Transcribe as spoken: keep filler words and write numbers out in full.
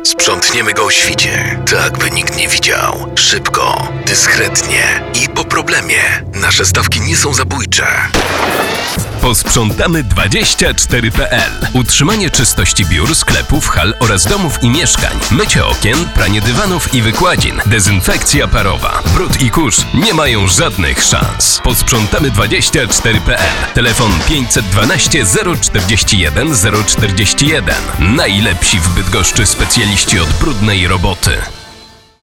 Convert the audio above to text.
Sprzątniemy go o świcie, tak by nikt nie widział. Szybko, dyskretnie i po problemie. Nasze stawki nie są zabójcze. Posprzątamy dwadzieścia cztery kropka p l. Utrzymanie czystości biur, sklepów, hal oraz domów i mieszkań. Mycie okien, pranie dywanów i wykładzin. Dezynfekcja parowa. Brud i kurz nie mają żadnych szans. Posprzątamy dwadzieścia cztery kropka p l. Telefon pięćset dwanaście zero czterdzieści jeden zero czterdzieści jeden. Najlepsi w Bydgoszczy specjaliści od brudnej roboty.